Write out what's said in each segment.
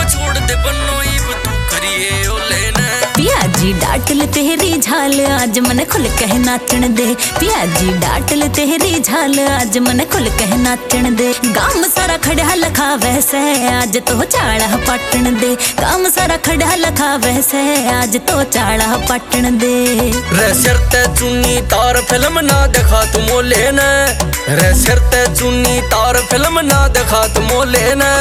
छोड़ दे बन्नो इब तू करिए ओ लेना। पियाजी डांट ले तेरी झाल आज मन खुल कह नाचण दे। पियाजी डांट ले तेरी झाल आज मन खुल कह नाचण दे। गाम सारा खड़ा लखा वैसे आज तो चाड़ा पाटण दे। गाम सारा खड़ा लखा वैसे आज तो चाड़ा पाटण दे। रे सिर ते चुन्नी तार फिल्म ना देखा तुम लेना। रे सिर ते चुन्नी तार फिल्म ना देखा तुम लेना।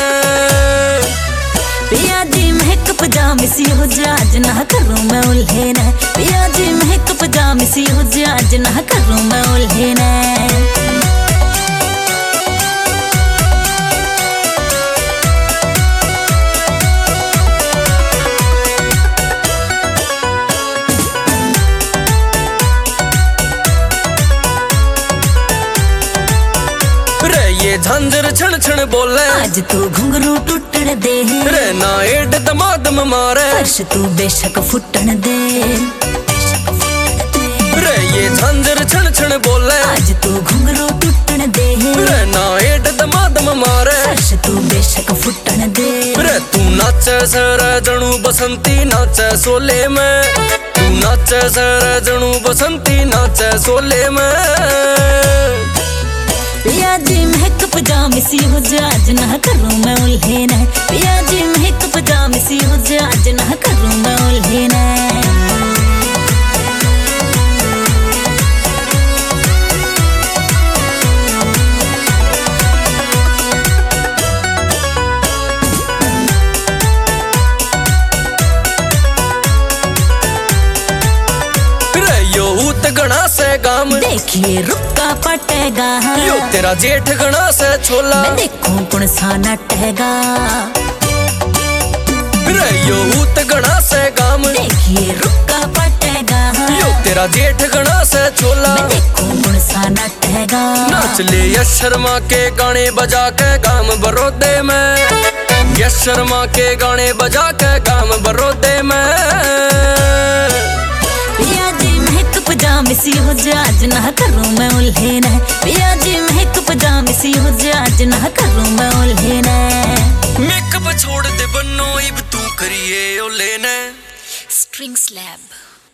पियाजी महक पजामी सी हो आज ना करूं मैं उल्हेन। पियाजी महक पजामी सी हो आज ना करूं मैं उल्हेन। ये झंझर छण छण बोले आज तू घुंघरू टूटण दे। रे ना एड दमादम मारे फर्श तू बेशक फुटण दे। रे ये झंझर छण छण बोले आज तू घुंघरू टूटण दे। रे ना एड दमादम मारे फर्श तू बेशक फुटण दे। रे तू नाचे सर जणू बसंती नाचे सोले में। तू नाचे सर जणू बसंती नाचे सोले में। पियाजी महक पजामी सी हो आज ना करूं मैं उल्हेन। पियाजी महक पजामी सी हो आज ना करूं मैं उल्हेन। गणा से गाम देखिए रुक्का पटेगा। यो तेरा जेठ गणा से छोला मैं देखूं कौन सा नटेगा। रे यो ऊत गणा से गाम देखिए रुक्का पटेगा। यो तेरा जेठ गणा से छोला मैं देखूं कौन सा नटेगा। नाच ले यश शर्मा के गाने बजा के गाम बरोदे में। यश शर्मा के गाने बजा के गाम बरोदे में। पियाजी महक पजामी सी हो आज ना करूं मैं उल्हेन। पियाजी महक पजामी सी हो आज ना करूं मैं उल्हेन। मेकअप छोड़ दे बन्नो इब तू करिए ओ लेना। String slab.